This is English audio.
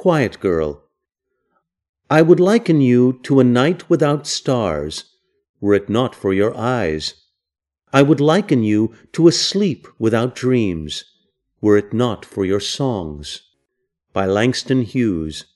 Quiet Girl. I would liken you to a night without stars, were it not for your eyes. I would liken you to a sleep without dreams, were it not for your songs. By Langston Hughes.